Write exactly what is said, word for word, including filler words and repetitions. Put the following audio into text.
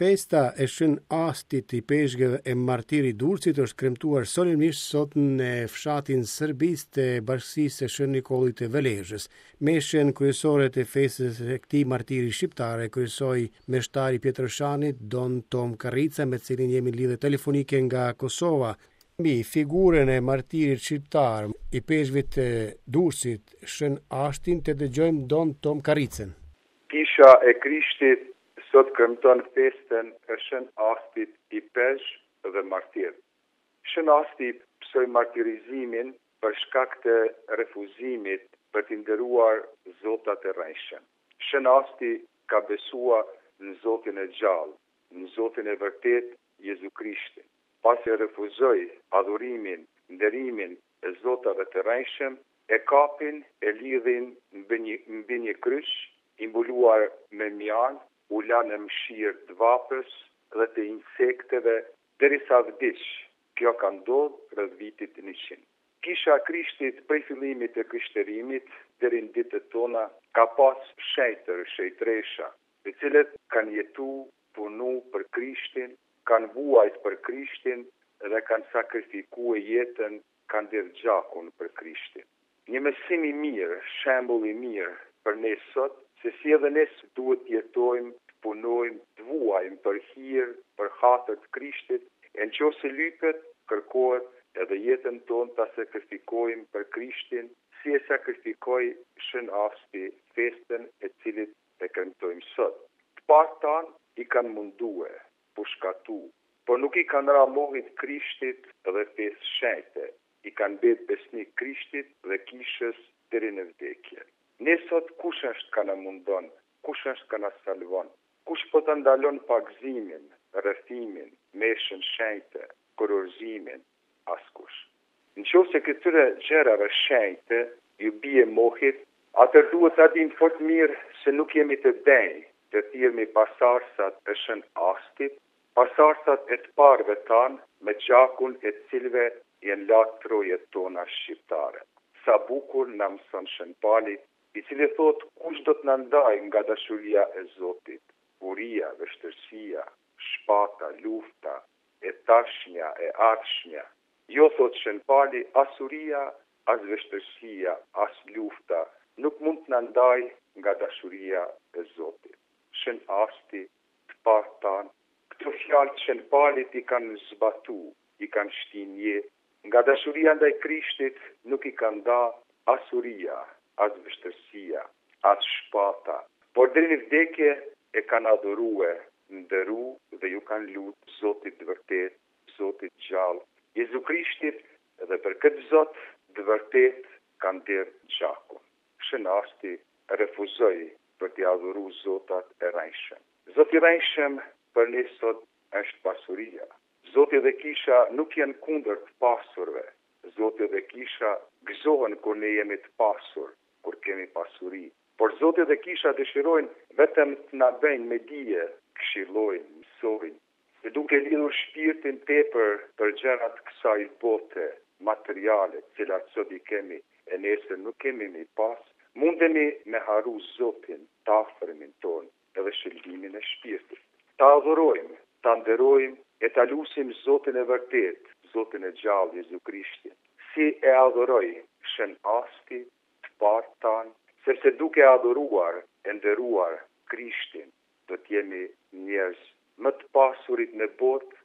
Festa e Shën Astit i peshqve e martirit Durrësit është kremtuar solenisht sot në fshatin serbist të bashkisë së Shën Nikollit të Velezhës. Meshën kryesore të festës së këtij martiri shqiptare kryesoi meshtari Pietrëshanit Don Tom Karrica, me cilin jemi lidhje telefonike nga Kosova. Mbi figurën e martirit shqiptar i peshqve të Durrësit, Shën Ashtin, të dëgjojmë Don Tom Karricën. Kisha e Krishtit sot kremton festën e Shën Astit i peshq dhe martir. Shën Asti psoi martirizimin për shkak të refuzimit për t'i nderuar zotat e rrejshëm. Shën Asti ka besuar në Zotin e gjallë, në Zotin e vërtet, Jezu Krishtin. Pasi e refuzoi adhurimin, nderimin e zotave të rrejshëm, e kapin, e lidhin mbi një, mbi një kryq, i mbuluar me mjan, u la në mshirë të vapës dhe të insekteve, derisa vdiq. Kjo ka ndodhur rreth vitit njëqind. Kisha e Krishtit prej fillimit të krishterimit deri në ditët tona ka pas shejtër, shejtresha, të cilët kanë jetu, punu për Krishtin, kanë vuajt për Krishtin dhe kanë sakrifikuar jetën, kanë dhënë gjakun për Krishtin. Një mësim i mirë, shembull i mirë për ne sot, se si edhe ne duhet të jetojmë, të punojmë, të vuajmë për hir, për hatër të Krishtit, e nëse lypet, kërkohet edhe jetën tonë ta sakrifikojmë për Krishtin, si e sakrifikoi Shën Asti festën e cilit e kremtojmë sot. Të parë tanë i kanë mundue, pushkatu, por nuk i kanë ra mohit Krishtit dhe fesë shenjte, i kanë bet besnik Krishtit dhe kishës deri në vdekje. Ne sot kush është ka na mundon, kush është ka na salvon, kush po të ndalon pagzimin, rrethimin, meshën shenjte, kurorzimin, askush. Nëse këtyre gjërave shenjte ju bie mohit, atër duhet ta dim fort mirë se nuk jemi të denj të thirrmi pasarsat e Shën Astit, pasarsat e të parëve tanë me gjakun e cilëve janë latë trojet tona shqiptare. Sa bukur na mëson Shën Pali, i cili thot kush do të na ndaj nga dashuria e Zotit, buria, vështirësia, shpata, lufta, e tashnja, e ardhshmja. Jo, thot Shën Pali, asuria, as vështirësia, as lufta, nuk mund të na ndaj nga dashuria e Zotit. Shën Asti, të parë tanë, këto fjalë të Shën Palit i kanë zbatu, i kanë shtinje, nga dashuria ndaj Krishtit nuk i kanë nda asuria, as vështirësia, as shpata, por deri në vdekje e kanë adhurue, nderu dhe ju kanë lutë Zotit të vërtet, Zotit gjallë, Jezu Krishtit, dhe për këtë Zot të vërtet kanë dhënë gjakun. Shën Asti refuzoi për t'i adhuru zotat e rrejshëm. Zoti i rrejshëm për ne sot është pasuria. Zoti dhe kisha nuk janë kundër të pasurve. Zoti dhe kisha gëzohen kur ne jemi të pasur, kur kemi pasuri. Por Zoti dhe kisha dëshirojnë vetëm të na bëjnë me dije, këshillojnë, mësojnë, dhe duke lidhur shpirtin tepër për gjërat kësaj bote, materiale, cilat sot i kemi, e nesër nuk kemi me pas, mundemi me haru Zotin, të afërmin tonë, edhe shëllimin e shpirtit. Ta adhurojmë, ta nderojmë, e ta lusim Zotin e vërtet, Zotin e gjallë, Jezu Krishtin. Si e adhuroj Shën Asti, të parë tanë, sepse duke adhuruar, e nderuar Krishtin, do t'jemi njerëz më të pasurit në botë,